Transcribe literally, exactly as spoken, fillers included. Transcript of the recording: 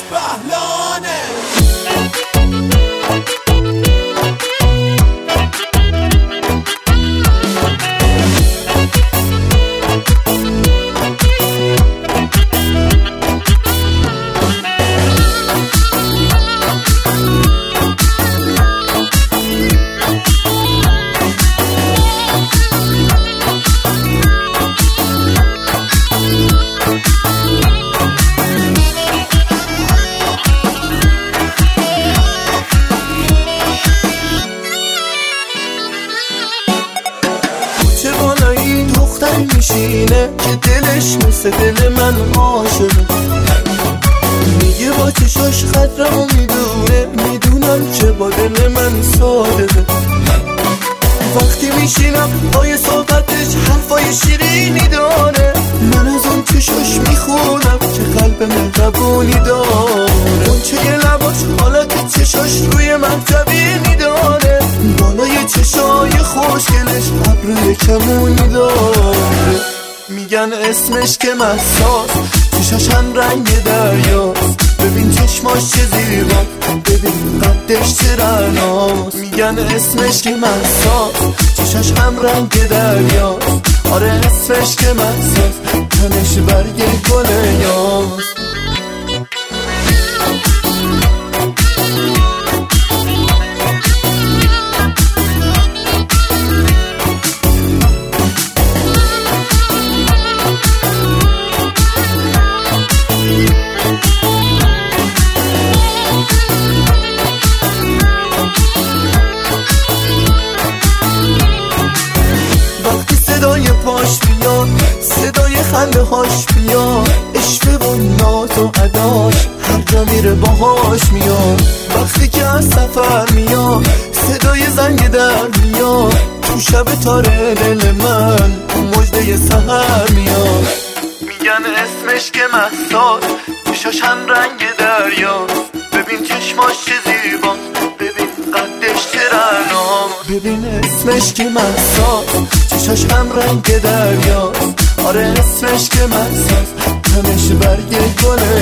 بهلانه. میشینه که دلش مثل دل من عاشقه، میگه با چشاش خطرمو میدونه، میدونم که با دل من صادقه. وقتی میشینم پای صحبتش حرفای شیرینی داره، من از اون چشاش میخونم که قلب مهربونی داره. اون چه یه لباش حالت چشاش روی من طبیعی داره، بالای چشای خوشگلش ابروی کمونی داره. میگن اسمش که مهساس، چشاش هم رنگ دریاست، ببین چشماش چه زیبا، ببین قدش چه رعناست. میگن اسمش که مهساس، چشاش هم رنگ دریاست، آره اسمش که مهساس، تنش برگ گل یاست. صدای پاش بیاد، صدای خنده هاش بیاد، عشق و ناز و عداش هر جا میره باهاش میاد. وقتی که از سفر میاد، صدای زنگ در میاد، تو شب تاره دل من اون مژده سحر میاد. میگن اسمش که مهساس، چشاش هم رنگ دریاست، ببین چشماش چه زیباست، ببین قدش چه رعناست. ببین اسمش که مهساس، چشاش هم رنگ دریاست، آره اسمش که مهساس، تنش برگ گل